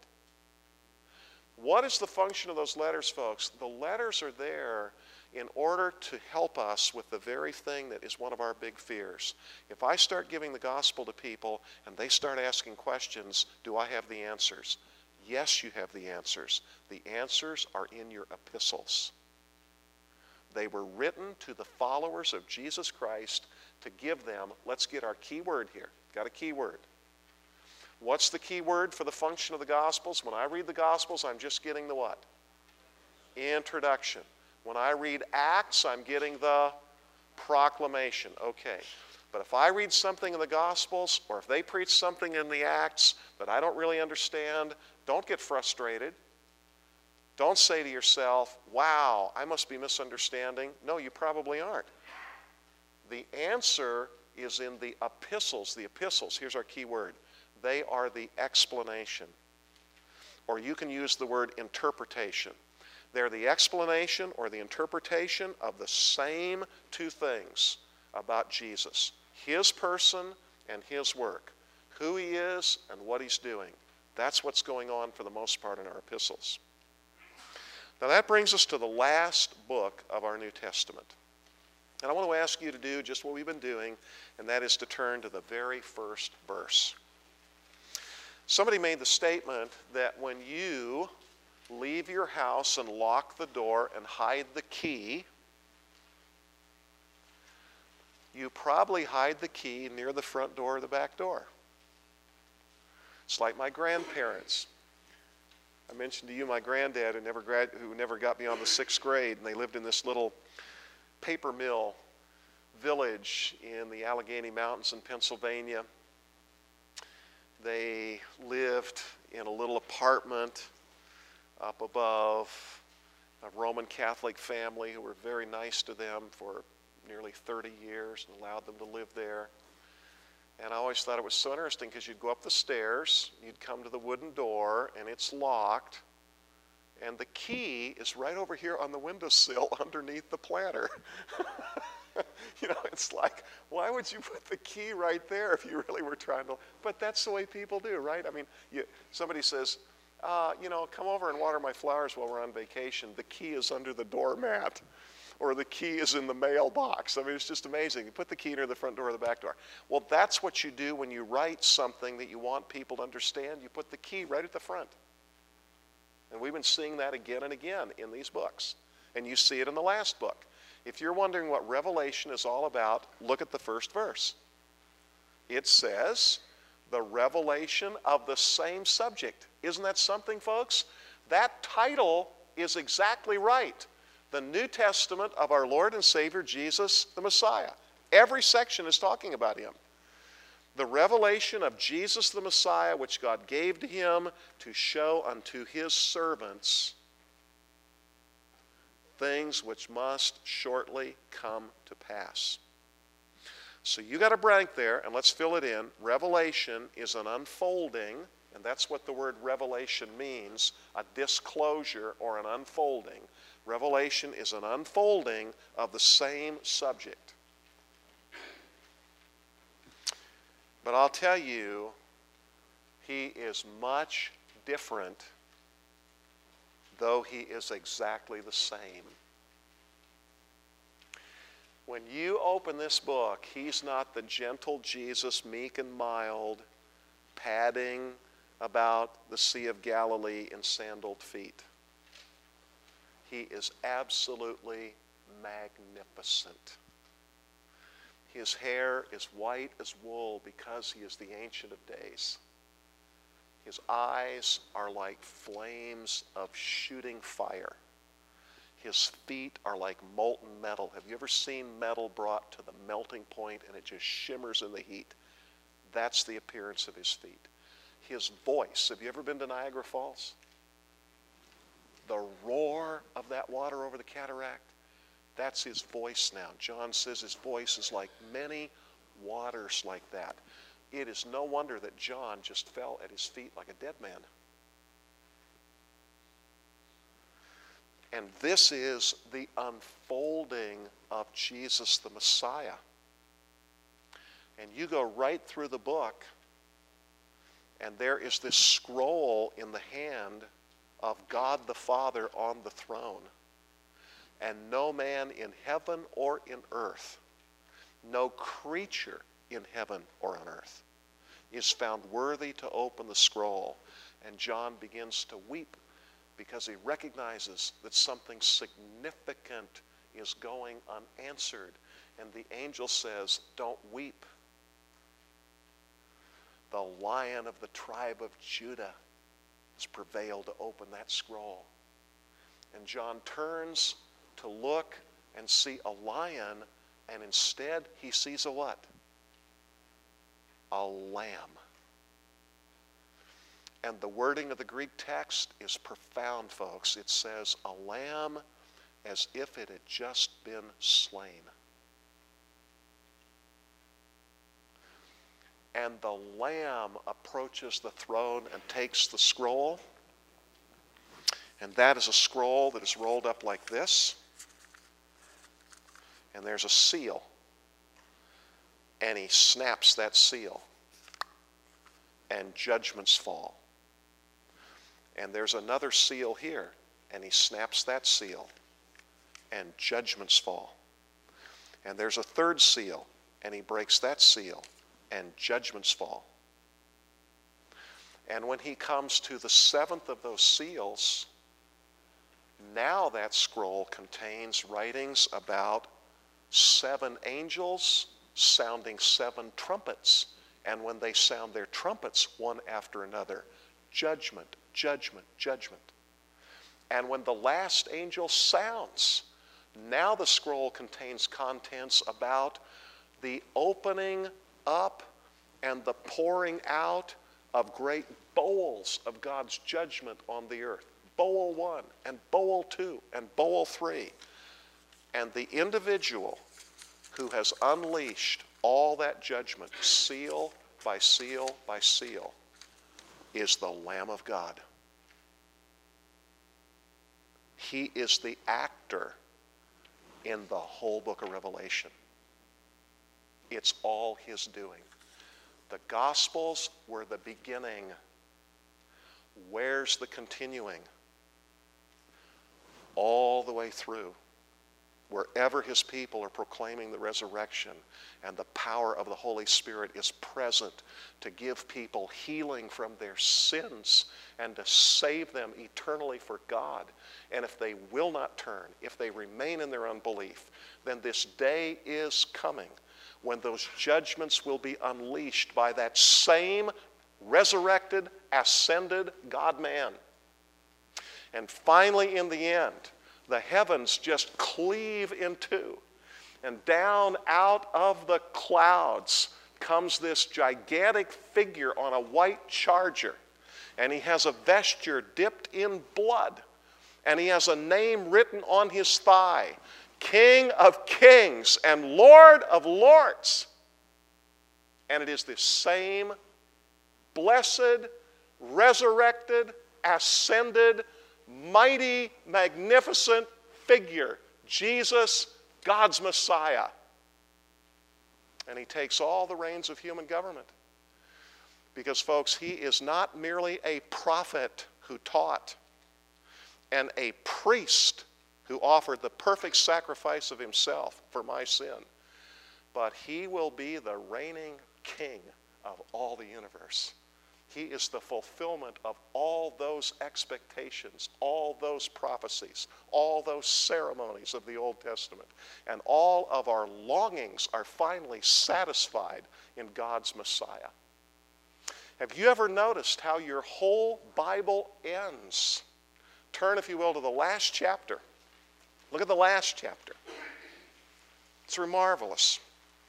A: What is the function of those letters, folks? The letters are there in order to help us with the very thing that is one of our big fears. If I start giving the gospel to people and they start asking questions, do I have the answers? Yes, you have the answers. The answers are in your epistles. They were written to the followers of Jesus Christ to give them, let's get our key word here. Got a key word. What's the key word for the function of the Gospels? When I read the Gospels, I'm just getting the what? Introduction. When I read Acts, I'm getting the proclamation. Okay. But if I read something in the Gospels, or if they preach something in the Acts that I don't really understand, don't get frustrated. Don't say to yourself, wow, I must be misunderstanding. No, you probably aren't. The answer is in the epistles. The epistles, here's our key word. They are the explanation. Or you can use the word interpretation. They're the explanation or the interpretation of the same two things about Jesus. His person and his work. Who he is and what he's doing. That's what's going on for the most part in our epistles. Now that brings us to the last book of our New Testament. And I want to ask you to do just what we've been doing, and that is to turn to the very first verse. Somebody made the statement that when you leave your house and lock the door and hide the key, you probably hide the key near the front door or the back door. It's like my grandparents. I mentioned to you my granddad who never, grad, who never got beyond the sixth grade, and they lived in this little paper mill village in the Allegheny Mountains in Pennsylvania. They lived in a little apartment up above a Roman Catholic family who were very nice to them for nearly thirty years and allowed them to live there. And I always thought it was so interesting because you'd go up the stairs, you'd come to the wooden door, and it's locked, and the key is right over here on the windowsill underneath the planter. You know, it's like, why would you put the key right there if you really were trying to? But that's the way people do, right? I mean, you, somebody says, uh, you know, come over and water my flowers while we're on vacation. The key is under the doormat, or the key is in the mailbox. I mean, it's just amazing. You put the key near the front door or the back door. Well, that's what you do when you write something that you want people to understand. You put the key right at the front. And we've been seeing that again and again in these books. And you see it in the last book. If you're wondering what Revelation is all about, look at the first verse. It says, the revelation of the same subject. Isn't that something, folks? That title is exactly right. The New Testament of our Lord and Savior Jesus the Messiah. Every section is talking about him. The revelation of Jesus the Messiah, which God gave to him to show unto his servants things which must shortly come to pass. So you got a blank there, and let's fill it in. Revelation is an unfolding, and that's what the word revelation means, a disclosure or an unfolding. Revelation is an unfolding of the same subject. But I'll tell you, he is much different, though he is exactly the same. When you open this book, he's not the gentle Jesus, meek and mild, padding about the Sea of Galilee in sandaled feet. He is absolutely magnificent. His hair is white as wool because he is the Ancient of Days. His eyes are like flames of shooting fire. His feet are like molten metal. Have you ever seen metal brought to the melting point and it just shimmers in the heat? That's the appearance of his feet. His voice, have you ever been to Niagara Falls? The roar of that water over the cataract, that's his voice now. John says his voice is like many waters like that. It is no wonder that John just fell at his feet like a dead man. And this is the unfolding of Jesus the Messiah. And you go right through the book, and there is this scroll in the hand of God the Father on the throne. And no man in heaven or in earth, no creature in heaven or on earth, is found worthy to open the scroll. And John begins to weep because he recognizes that something significant is going unanswered. And the angel says, don't weep. The Lion of the tribe of Judah has prevailed to open that scroll. And John turns to look and see a lion, and instead he sees a what? A lamb. And the wording of the Greek text is profound, folks. It says, a lamb as if it had just been slain. And the lamb approaches the throne and takes the scroll. And that is a scroll that is rolled up like this. And there's a seal. And he snaps that seal. And judgments fall. And there's another seal here, and he snaps that seal, and judgments fall. And there's a third seal, and he breaks that seal, and judgments fall. And when he comes to the seventh of those seals, now that scroll contains writings about seven angels sounding seven trumpets. And when they sound their trumpets one after another, judgment, judgment, judgment. And when the last angel sounds, now the scroll contains contents about the opening up and the pouring out of great bowls of God's judgment on the earth. Bowl one and bowl two and bowl three. And the individual who has unleashed all that judgment, seal by seal by seal, is the Lamb of God. He is the actor in the whole book of Revelation. It's all his doing. The Gospels were the beginning. Where's the continuing? All the way through. Wherever his people are proclaiming the resurrection and the power of the Holy Spirit is present to give people healing from their sins and to save them eternally for God. And if they will not turn, if they remain in their unbelief, then this day is coming when those judgments will be unleashed by that same resurrected, ascended God-man. And finally, in the end, the heavens just cleave in two. And down out of the clouds comes this gigantic figure on a white charger. And he has a vesture dipped in blood. and he has a name written on his thigh, King of Kings and Lord of Lords. And it is this same blessed, resurrected, ascended, mighty, magnificent figure, Jesus, God's Messiah. And he takes all the reins of human government. Because, folks, he is not merely a prophet who taught and a priest who offered the perfect sacrifice of himself for my sin, but he will be the reigning king of all the universe. He is the fulfillment of all those expectations, all those prophecies, all those ceremonies of the Old Testament. And all of our longings are finally satisfied in God's Messiah. Have you ever noticed how your whole Bible ends? Turn, if you will, to the last chapter. Look at the last chapter. It's marvelous.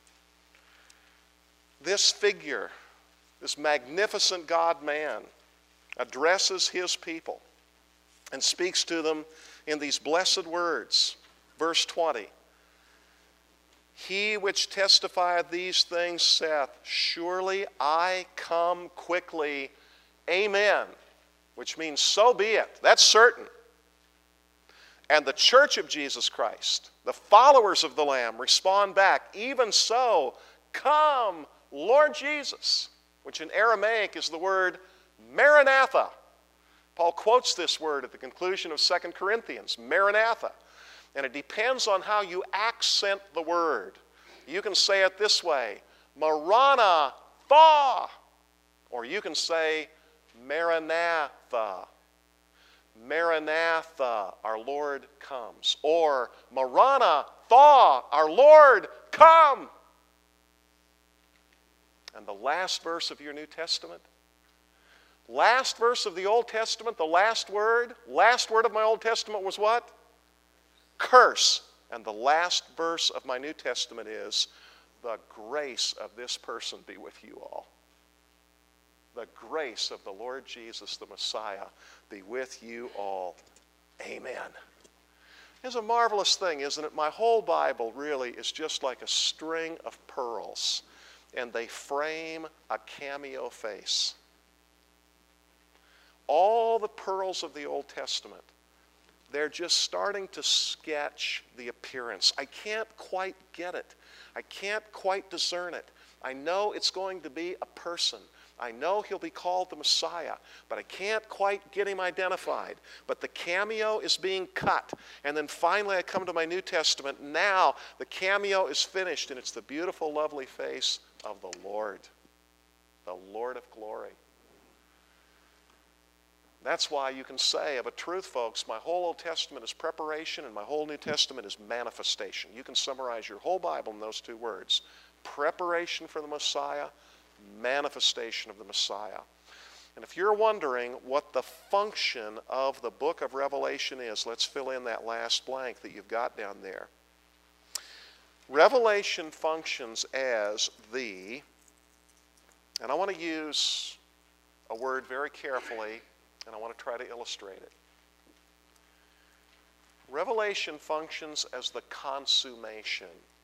A: This figure, this magnificent God-man, addresses his people and speaks to them in these blessed words. Verse twenty. He which testifieth these things saith, surely I come quickly. Amen. Which means so be it. That's certain. And the church of Jesus Christ, the followers of the Lamb, respond back, even so, come, Lord Jesus, which in Aramaic is the word Maranatha. Paul quotes this word at the conclusion of Second Corinthians, Maranatha. And it depends on how you accent the word. You can say it this way, Maranatha, or you can say Maranatha. Maranatha, our Lord comes. Or Maranatha, our Lord come. And the last verse of your New Testament, last verse of the Old Testament, the last word, last word of my Old Testament was what? Curse. And the last verse of my New Testament is, the grace of this person be with you all. The grace of the Lord Jesus, the Messiah, be with you all. Amen. It's a marvelous thing, isn't it? My whole Bible really is just like a string of pearls, and they frame a cameo face. All the pearls of the Old Testament, they're just starting to sketch the appearance. I can't quite get it. I can't quite discern it. I know it's going to be a person. I know he'll be called the Messiah, but I can't quite get him identified. But the cameo is being cut. And then finally I come to my New Testament. Now the cameo is finished, and it's the beautiful, lovely face of the Lord, the Lord of glory. That's why you can say of a truth, folks, my whole Old Testament is preparation and my whole New Testament is manifestation. You can summarize your whole Bible in those two words. Preparation for the Messiah, manifestation of the Messiah. And if you're wondering what the function of the book of Revelation is, let's fill in that last blank that you've got down there. Revelation functions as the, and I want to use a word very carefully, and I want to try to illustrate it. Revelation functions as the consummation.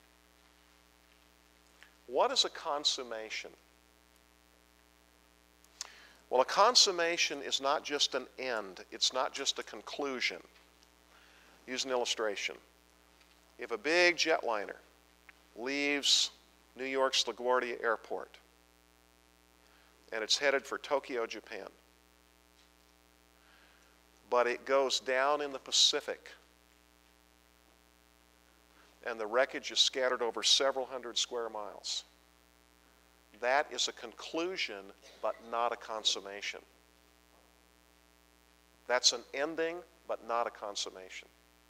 A: What is a consummation? Well, a consummation is not just an end. It's not just a conclusion. Use an illustration. If a big jetliner leaves New York's LaGuardia Airport and it's headed for Tokyo, Japan, but it goes down in the Pacific and the wreckage is scattered over several hundred square miles, that is a conclusion, but not a consummation. That's an ending, but not a consummation.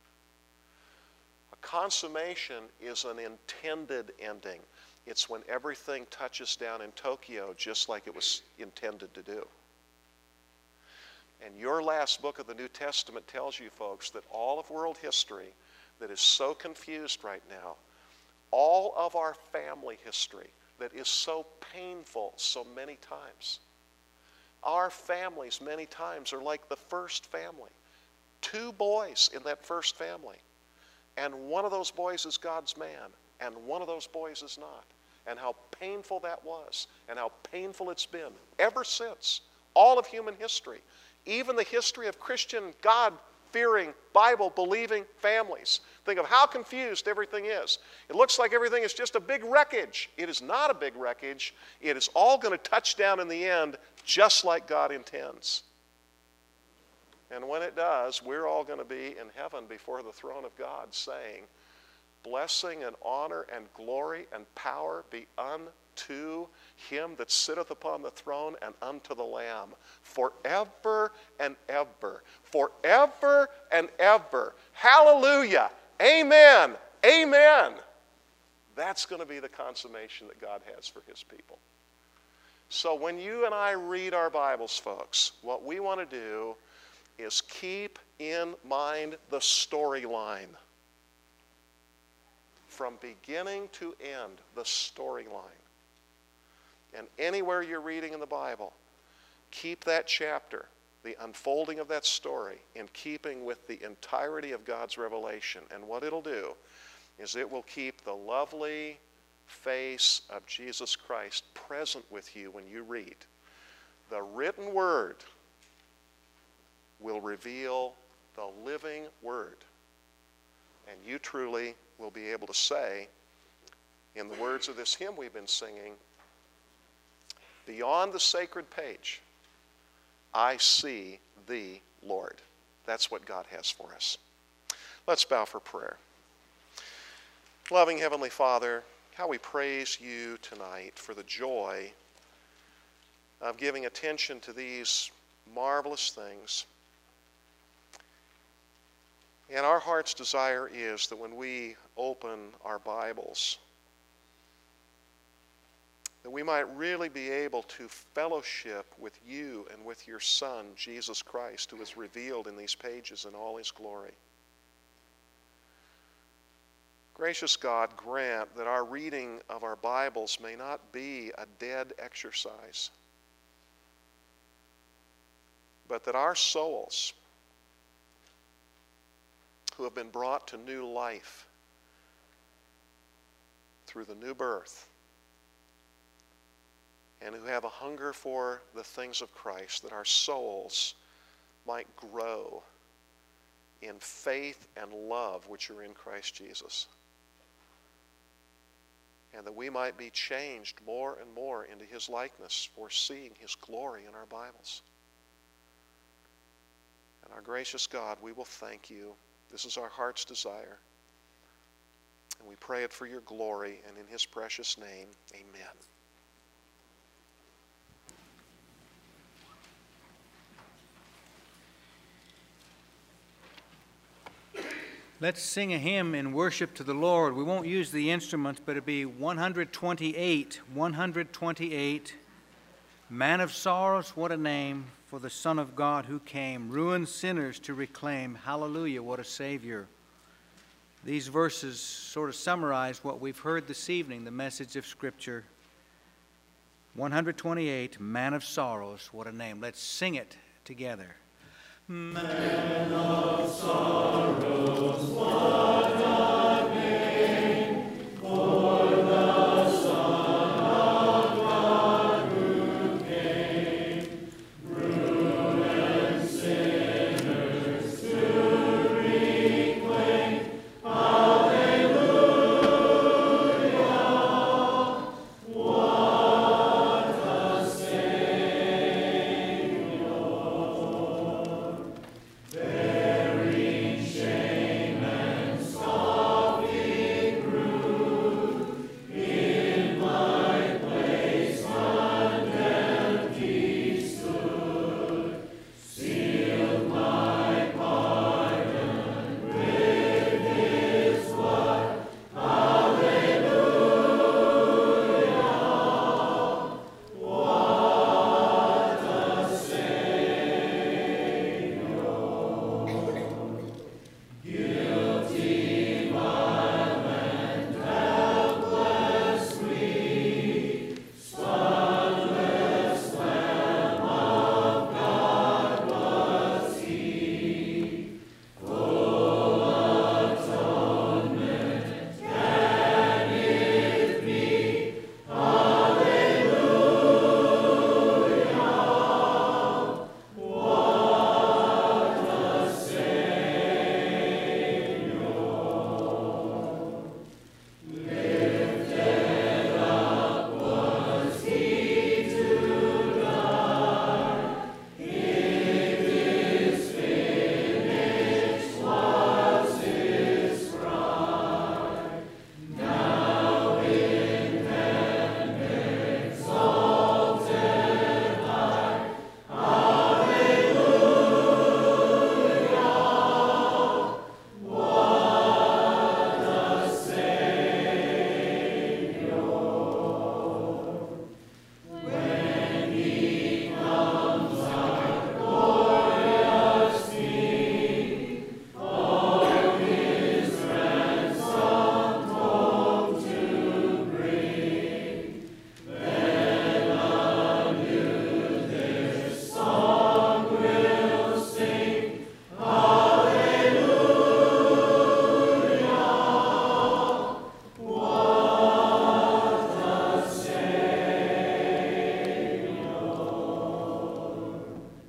A: A consummation is an intended ending. It's when everything touches down in Tokyo just like it was intended to do. And your last book of the New Testament tells you, folks, that all of world history that is so confused right now, all of our family history that is so painful so many times, our families many times are like the first family. two boys in that first family. And one of those boys is God's man, and one of those boys is not. And how painful that was, and how painful it's been ever since. All of human history, even the history of Christian, God-fearing, Bible-believing families. Think of how confused everything is. It looks like everything is just a big wreckage. It is not a big wreckage. It is all going to touch down in the end just like God intends. And when it does, we're all going to be in heaven before the throne of God saying, blessing and honor and glory and power be unto him that sitteth upon the throne and unto the Lamb, forever and ever, forever and ever. Hallelujah. Amen. Amen. That's going to be the consummation that God has for his people. So when you and I read our Bibles, folks, what we want to do is keep in mind the storyline. From beginning to end, the storyline. And anywhere you're reading in the Bible, keep that chapter, the unfolding of that story, in keeping with the entirety of God's revelation. And what it'll do is it will keep the lovely face of Jesus Christ present with you when you read. The written word will reveal the living word. And you truly will be able to say, in the words of this hymn we've been singing, beyond the sacred page, I see thee, Lord. That's what God has for us. Let's bow for prayer. Loving Heavenly Father, how we praise you tonight for the joy of giving attention to these marvelous things. And our heart's desire is that when we open our Bibles, that we might really be able to fellowship with you and with your Son, Jesus Christ, who is revealed in these pages in all his glory. Gracious God, grant that our reading of our Bibles may not be a dead exercise, but that our souls, who have been brought to new life through the new birth, and who have a hunger for the things of Christ, that our souls might grow in faith and love which are in Christ Jesus, and that we might be changed more and more into his likeness, foreseeing his glory in our Bibles. And our gracious God, we will thank you. This is our heart's desire. And we pray it for your glory, and in his precious name, amen.
B: Let's sing a hymn in worship to the Lord. We won't use the instruments, but it'll be one twenty-eight. one twenty-eight. Man of sorrows, what a name for the Son of God who came, ruined sinners to reclaim. Hallelujah, what a Savior. These verses sort of summarize what we've heard this evening, the message of Scripture. one twenty-eight, Man of sorrows, what a name. Let's sing it together. Man of sorrows, what a name for the Son of God who came, ruined sinners to reclaim. Hallelujah, what a Savior. Bearing shame and sorrow.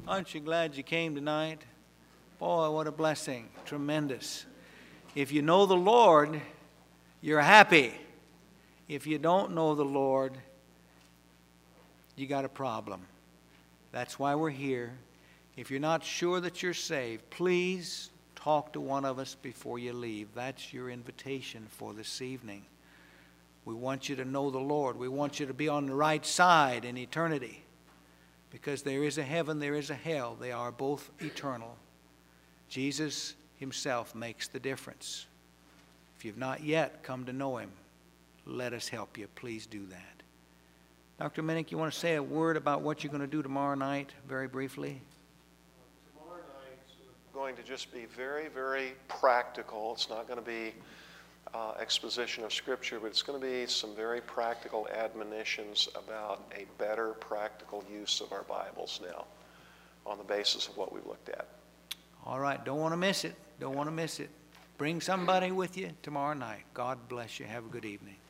B: Aren't you glad you came tonight? Boy, what a blessing. Tremendous. If you know the Lord, you're happy. If you don't know the Lord, you got a problem. That's why we're here. If you're not sure that you're saved, please talk to one of us before you leave. That's your invitation for this evening. We want you to know the Lord. We want you to be on the right side in eternity. Because there is a heaven, there is a hell. They are both eternal. Jesus himself makes the difference. If you've not yet come to know him, let us help you. Please do that. Doctor Minnick, you want to say a word about what you're going to do tomorrow night, very briefly?
A: Tomorrow night's going to just be very, very practical. It's not going to be uh, exposition of Scripture, but it's going to be some very practical admonitions about a better practical use of our Bibles now on the basis of what we've looked at.
B: All right, don't want to miss it. Don't want to miss it. Bring somebody with you tomorrow night. God bless you. Have a good evening.